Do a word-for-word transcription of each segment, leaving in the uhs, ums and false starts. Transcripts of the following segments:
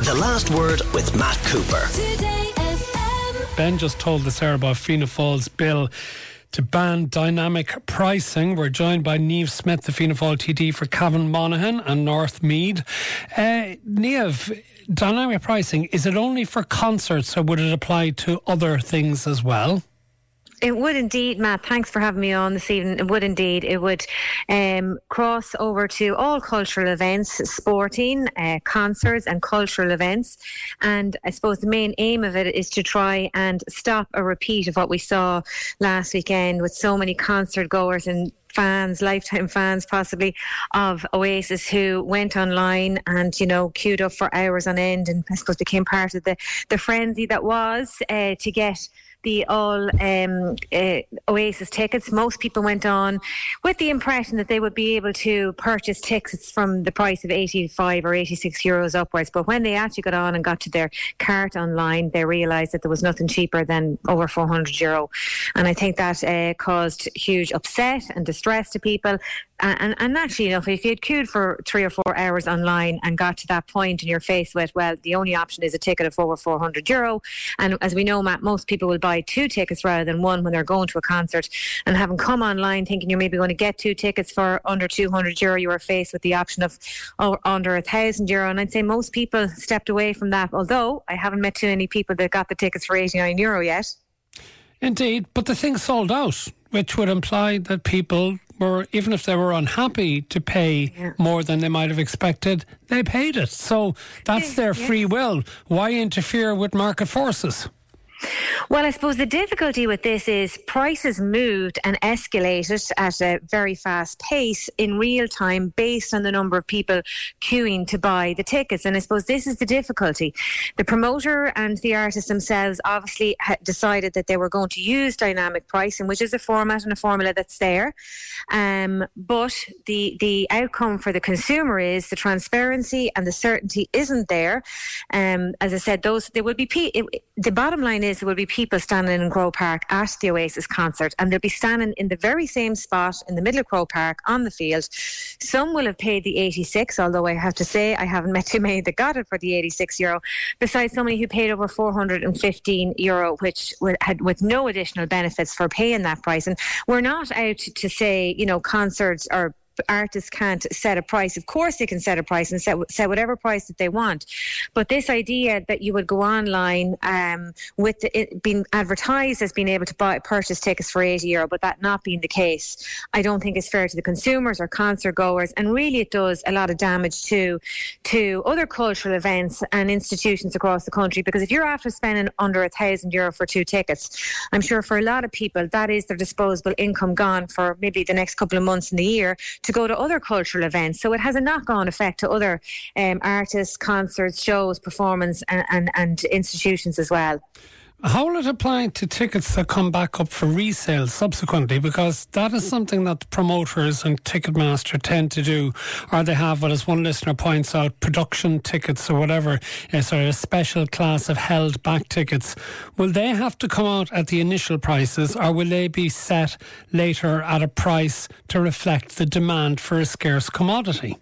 The Last Word with Matt Cooper. Ben just told us there about Fianna Fáil's bill to ban dynamic pricing. We're joined by Niamh Smith, the Fianna Fáil T D for Cavan Monaghan and North Meath. Uh, Niamh, dynamic pricing, is it only for concerts or would it apply to other things as well? It would indeed, Matt. Thanks for having me on this evening. It would indeed. It would um, cross over to all cultural events, sporting, uh, concerts and cultural events. And I suppose the main aim of it is to try and stop a repeat of what we saw last weekend with so many concert goers and fans, lifetime fans possibly, of Oasis who went online and, you know, queued up for hours on end and I suppose became part of the, the frenzy that was uh, to get the all um, uh, Oasis tickets. Most people went on with the impression that they would be able to purchase tickets from the price of eighty-five or eighty-six euros upwards. But when they actually got on and got to their cart online, they realised that there was nothing cheaper than over four hundred euro. And I think that uh, caused huge upset and distress to people. And, and, and naturally enough, if you had queued for three or four hours online and got to that point and you're faced with, well, the only option is a ticket of over four hundred euro. And as we know, Matt, most people will buy two tickets rather than one when they're going to a concert. And having come online thinking you're maybe going to get two tickets for under two hundred euro, you were faced with the option of oh, under one thousand euro. And I'd say most people stepped away from that, although I haven't met too many people that got the tickets for eighty-nine euro yet. Indeed, but the thing sold out, which would imply that people were, even if they were unhappy to pay yeah. more than they might have expected, they paid it. So that's yeah, their yeah. free will. Why interfere with market forces? Well, I suppose the difficulty with this is prices moved and escalated at a very fast pace in real time based on the number of people queuing to buy the tickets. And I suppose this is the difficulty. The promoter and the artists themselves obviously had decided that they were going to use dynamic pricing, which is a format and a formula that's there. Um, but the, the outcome for the consumer is the transparency and the certainty isn't there. Um, as I said, those there will be pe- it, the bottom line is there will be people standing in Croke Park at the Oasis concert and they'll be standing in the very same spot in the middle of Croke Park on the field. Some will have paid the eighty-six, although I have to say I haven't met too many that got it for the eighty-six euro, besides somebody who paid over four hundred fifteen euro, which had with no additional benefits for paying that price. And we're not out to say, you know, concerts or artists can't set a price. Of course they can set a price and set, set whatever price that they want. But this idea that you would go online um, with the, it being advertised as being able to buy purchase tickets for eighty euro, but that not being the case, I don't think is fair to the consumers or concert goers. And really it does a lot of damage to, to other cultural events and institutions across the country. Because if you're after spending under a thousand euro for two tickets, I'm sure for a lot of people that is their disposable income gone for maybe the next couple of months in the year to go to other cultural events. So it has a knock-on effect to other um, artists, concerts, shows, performance and, and, and institutions as well. How will it apply to tickets that come back up for resale subsequently? Because that is something that the promoters and Ticketmaster tend to do, or they have, well, as one listener points out, production tickets or whatever, uh, sort of a special class of held back tickets. Will they have to come out at the initial prices, or will they be set later at a price to reflect the demand for a scarce commodity?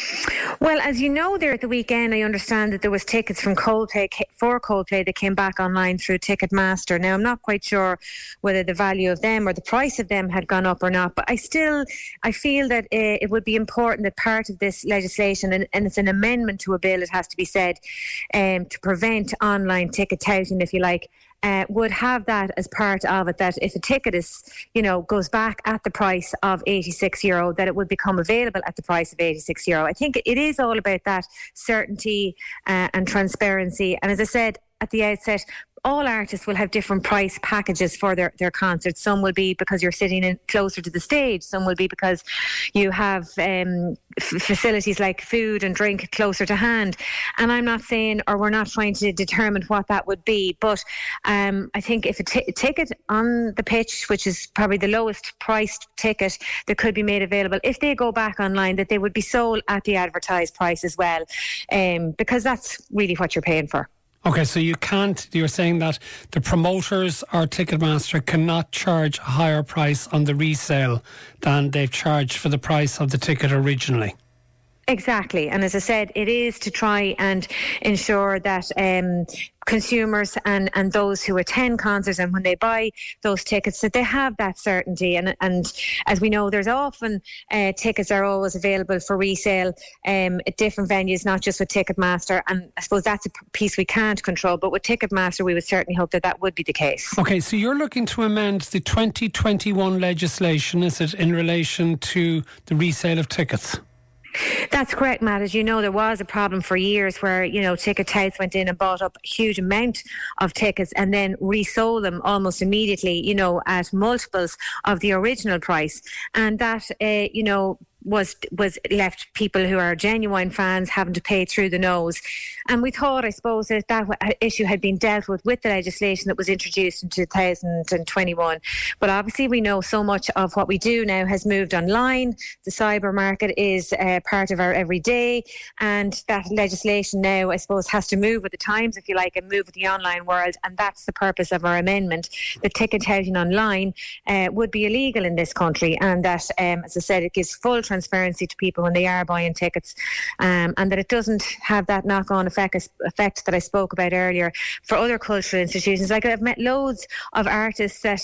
Well, as you know, there at the weekend, I understand that there was tickets from Coldplay for Coldplay that came back online through Ticketmaster. Now, I'm not quite sure whether the value of them or the price of them had gone up or not, but I still, I feel that uh, it would be important that part of this legislation, and, and it's an amendment to a bill, it has to be said, um, to prevent online ticket touting, if you like, Uh, would have that as part of it, that if a ticket is, you know, goes back at the price of eighty-six euro, that it would become available at the price of eighty-six euro. I think it is all about that certainty uh, and transparency. And as I said at the outset, all artists will have different price packages for their, their concerts. Some will be because you're sitting in closer to the stage. Some will be because you have um, f- facilities like food and drink closer to hand. And I'm not saying, or we're not trying to determine what that would be, but um, I think if a t- ticket on the pitch, which is probably the lowest priced ticket that could be made available, if they go back online, that they would be sold at the advertised price as well, um, because that's really what you're paying for. Okay, so you can't, you're saying that the promoters or Ticketmaster cannot charge a higher price on the resale than they've charged for the price of the ticket originally? Exactly. And as I said, it is to try and ensure that um, consumers and, and those who attend concerts and when they buy those tickets, that they have that certainty. And and as we know, there's often uh, tickets are always available for resale um, at different venues, not just with Ticketmaster. And I suppose that's a piece we can't control. But with Ticketmaster, we would certainly hope that that would be the case. OK, so you're looking to amend the twenty twenty-one legislation, is it, in relation to the resale of tickets? That's correct, Matt. As you know, there was a problem for years where, you know, ticket touts went in and bought up a huge amount of tickets and then resold them almost immediately, you know, at multiples of the original price. And that, uh, you know, was was left people who are genuine fans having to pay through the nose. And we thought, I suppose, that that issue had been dealt with with the legislation that was introduced in two thousand twenty-one. But obviously we know so much of what we do now has moved online. The cyber market is uh, part of our everyday, and that legislation now, I suppose, has to move with the times, if you like, and move with the online world. And that's the purpose of our amendment. The ticket touting online uh, would be illegal in this country, and that, um, as I said, it gives full transparency to people when they are buying tickets, um, and that it doesn't have that knock-on effect, effect that I spoke about earlier for other cultural institutions. Like, I've met loads of artists that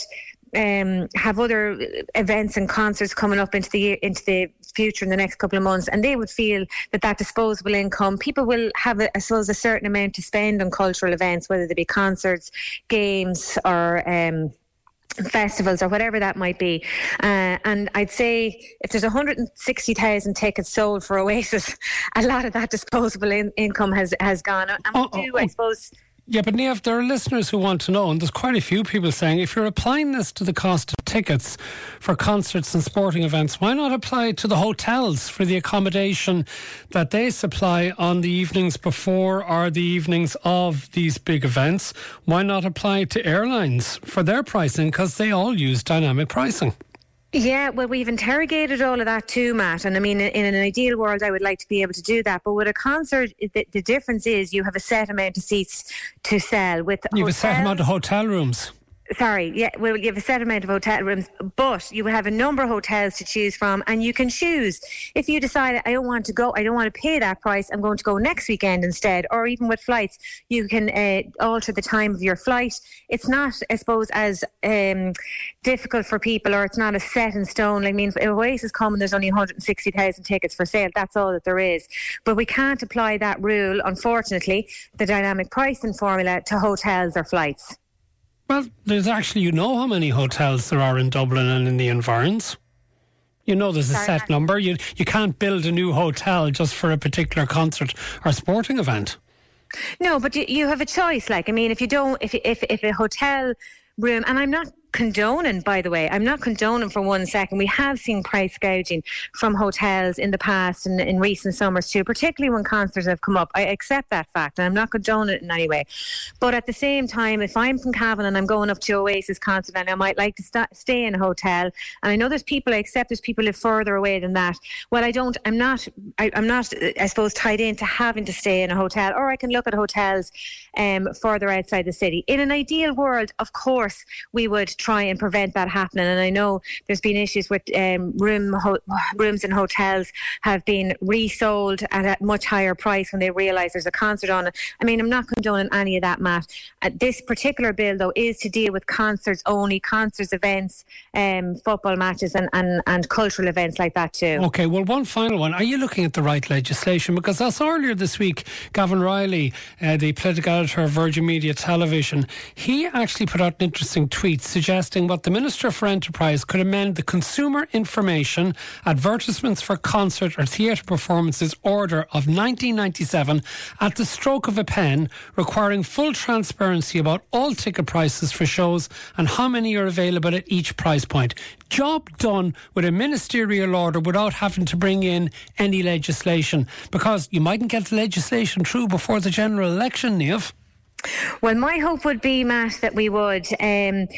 um, have other events and concerts coming up into the into the future in the next couple of months, and they would feel that that disposable income, people will have, a, I suppose, a certain amount to spend on cultural events, whether they be concerts, games, or um, festivals or whatever that might be. Uh, and I'd say if there's one hundred sixty thousand tickets sold for Oasis, a lot of that disposable in- income has, has gone. And oh, we do, oh, I suppose... Yeah, but Niamh, there are listeners who want to know, and there's quite a few people saying, if you're applying this to the cost of tickets for concerts and sporting events, why not apply it to the hotels for the accommodation that they supply on the evenings before or the evenings of these big events? Why not apply it to airlines for their pricing, because they all use dynamic pricing? Yeah, well, we've interrogated all of that too, Matt. And I mean, in an ideal world, I would like to be able to do that. But with a concert, the, the difference is you have a set amount of seats to sell. With you have a set amount of hotel rooms. Sorry, yeah, well, you have a set amount of hotel rooms, but you have a number of hotels to choose from, and you can choose. If you decide, I don't want to go, I don't want to pay that price, I'm going to go next weekend instead, or even with flights, you can uh, alter the time of your flight. It's not, I suppose, as um, difficult for people, or it's not as set in stone. I mean, if Oasis come and there's only one hundred sixty thousand tickets for sale, that's all that there is. But we can't apply that rule, unfortunately, the dynamic pricing formula, to hotels or flights. Well, there's actually, you know how many hotels there are in Dublin and in the environs. You know there's a Sorry, set number. You you can't build a new hotel just for a particular concert or sporting event. No, but you, you have a choice. Like, I mean, if you don't, if if if a hotel room, and I'm not condoning, by the way, I'm not condoning for one second. We have seen price gouging from hotels in the past and in recent summers too, particularly when concerts have come up. I accept that fact, and I'm not condoning it in any way. But at the same time, if I'm from Cavan and I'm going up to Oasis concert and I might like to st- stay in a hotel, and I know there's people, I accept there's people who live further away than that. Well, I don't, I'm not, I, I'm not, I suppose, tied into having to stay in a hotel, or I can look at hotels um, further outside the city. In an ideal world, of course, we would try and prevent that happening. And I know there's been issues with um, room ho- rooms in hotels have been resold at a much higher price when they realise there's a concert on it. I mean, I'm not condoning any of that, Matt. Uh, this particular bill, though, is to deal with concerts only, concerts, events, um, football matches and, and, and cultural events like that too. OK, well, one final one. Are you looking at the right legislation? Because as earlier this week, Gavin Riley, uh, the political editor of Virgin Media Television, he actually put out an interesting tweet suggesting what the Minister for Enterprise could amend the Consumer Information Advertisements for Concert or Theatre Performances Order of nineteen ninety-seven at the stroke of a pen, requiring full transparency about all ticket prices for shows and how many are available at each price point. Job done with a ministerial order without having to bring in any legislation, because you mightn't get the legislation through before the general election, Niamh. Well, my hope would be, Matt, that we would. Um,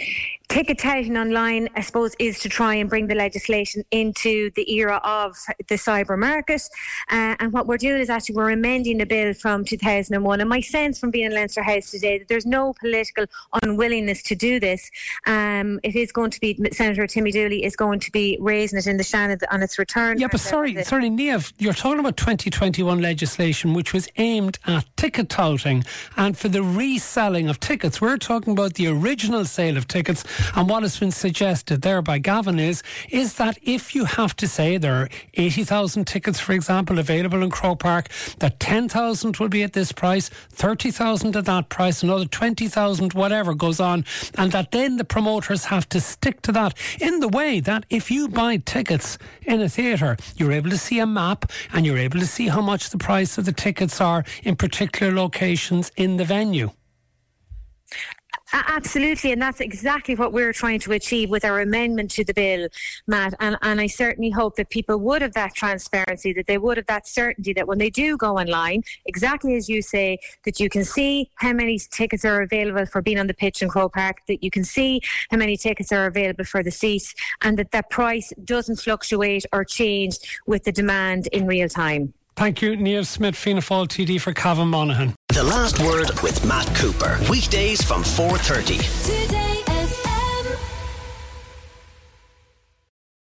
Ticket touting online, I suppose, is to try and bring the legislation into the era of the cyber market. Uh, and what we're doing is actually we're amending the bill from two thousand one. And my sense from being in Leinster House today that there's no political unwillingness to do this. Um, it is going to be, Senator Timmy Dooley is going to be raising it in the Shannon on its return. Yeah, but sorry, the, sorry, Niamh, you're talking about twenty twenty-one legislation which was aimed at ticket touting and for the reselling of tickets. We're talking about the original sale of tickets. And what has been suggested there by Gavin is, is that if you have to say there are eighty thousand tickets, for example, available in Croke Park, that ten thousand will be at this price, thirty thousand at that price, another twenty thousand, whatever goes on, and that then the promoters have to stick to that in the way that if you buy tickets in a theatre, you're able to see a map and you're able to see how much the price of the tickets are in particular locations in the venue. Absolutely, and that's exactly what we're trying to achieve with our amendment to the bill, Matt. And, and I certainly hope that people would have that transparency, that they would have that certainty that when they do go online, exactly as you say, that you can see how many tickets are available for being on the pitch in Croke Park, that you can see how many tickets are available for the seats, and that that price doesn't fluctuate or change with the demand in real time. Thank you, Niamh Smith, Fianna Fáil T D for Cavan Monaghan. The Last Word with Matt Cooper. Weekdays from four thirty. Today.